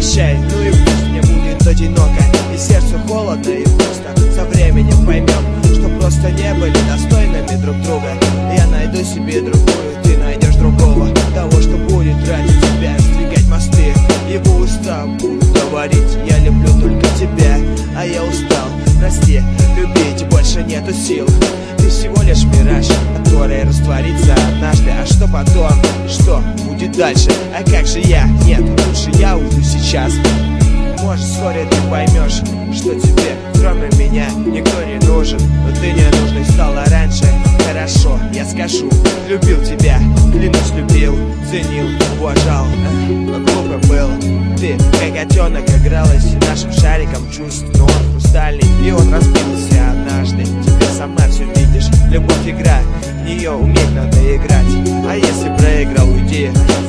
прощай, ну и пусть мне будет одиноко и сердцу холодно и пусто. Со временем поймем, что просто не были достойными друг друга. Я найду себе другую, ты найдешь другого, того, что будет ради тебя сдвигать мосты. Его уста будут говорить: я люблю только тебя. А я устал, прости, любить больше нету сил. Ты всего лишь мираж, который растворится однажды. А что потом? Что будет дальше? А как же я? Нет, лучше я уйду сейчас. Может, вскоре ты поймешь, что тебе, кроме меня, никто не нужен. Но ты не нужной стала раньше. Хорошо, я скажу, любил тебя, клянусь, любил, ценил, уважал. Но глупо был. Ты, как котенок, игралась нашим шариком чувств. Но он хрустальный, и он разбился однажды. Теперь сама все видишь, любовь игра, в нее уметь надо играть. А если проиграл, уйди.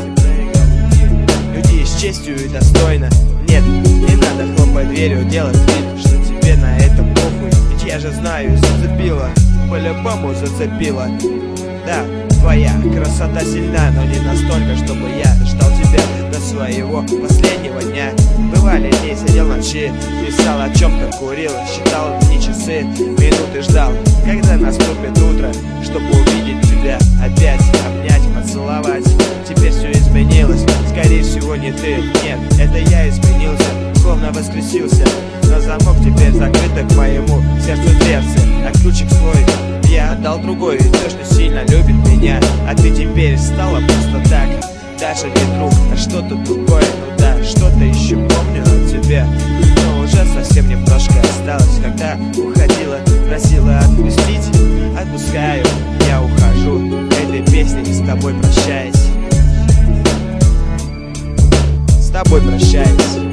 Уйди с честью и достойно. Нет, не надо хлопать дверью, делать вид, что тебе на это похуй. Ведь я же знаю, зацепила, по-любому зацепила. Да, твоя красота сильна, но не настолько, чтобы я ждал тебя до своего последнего дня. Бывали дни, сидел ночи, писал о чем-то, курил, считал дни, часы, минуты ждал, когда наступит утро, чтобы увидеть тебя опять, обнять, поцеловать. Теперь все изменилось, скорее всего не ты, нет, это я изменился, словно воскресился. Но замок теперь закрыт к моему сердцу дверцы, а ключик свой я отдал другой, той, что сильно любит меня. А ты теперь стала просто так, даже не друг, а что-то другое. Ну да, что-то еще помню о тебе, но уже совсем немножко осталось. Когда уходила, просила отпустить, отпускаю, я ухожу этой песней, с тобой прощаясь. С тобой прощаюсь.